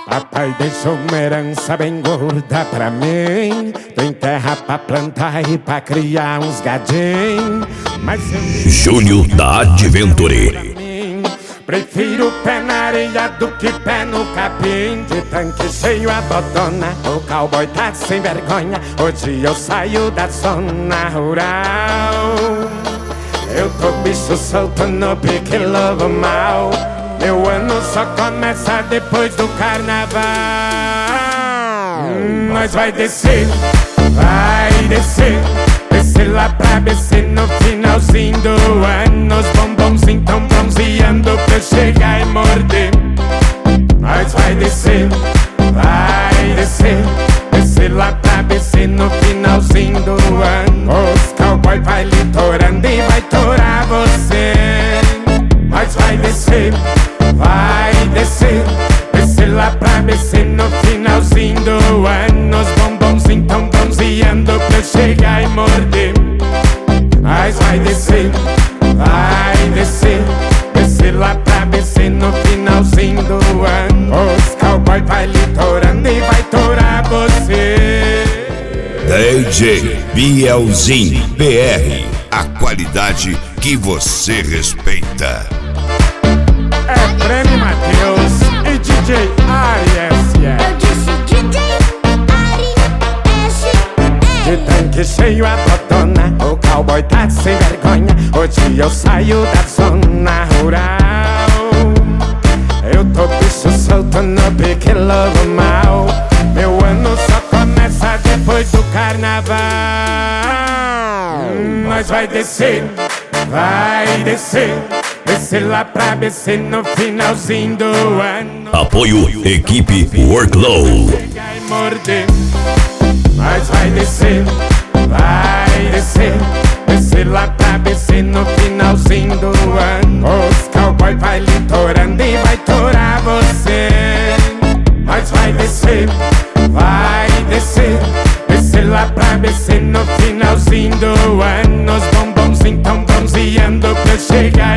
Papai deixou uma herança bem gorda pra mim. Tem terra pra plantar e pra criar uns gadinhos. Mas Júnior da Adventure. Prefiro pé na areia do que pé no capim. De tanque cheio a botona, o cowboy tá sem vergonha. Hoje eu saio da zona rural. Eu tô bicho solto no pique lobo mal. Meu ano só começa depois do carnaval. Nós vai descer, vai descer. Descer lá pra BC no finalzinho do ano. Os bombonzinhos tão bronzeando pra eu chegar e morder. Nós vai descer, vai descer. Descer lá pra BC no finalzinho do ano. Os cowboy vai litorando e vai torar você. Nós vai descer, vai descer. Descer lá pra BC no finalzinho do ano. Os bombonzinhos tão bronzeando pra eu chegar e morder. Nós vai descer, vai descer. Descer lá pra BC no finalzinho do ano. Os cowboy vai litorando e vai torar você. DJ Bielzinho BR, a qualidade que você respeita. É Prêmio Matheus e DJ Ari. Eu disse DJ Ari S. De tanque cheio a botona, o cowboy tá sem vergonha. Hoje eu saio da zona rural. Eu tô bicho solto no pique lobo mal. Meu ano só começa depois do carnaval. Nós vai descer, vai descer. Descer lá pra BC no finalzinho do ano. Apoio Equipe Workload. Chegar e morder. Nós vai descer, vai descer. Descer lá pra BC no finalzinho do ano. Os cowboy vai litorando e vai torar você. Nós vai descer, vai descer. Descer lá pra BC no finalzinho do ano. Os bombonzinhos tão bronzeando pra eu chegar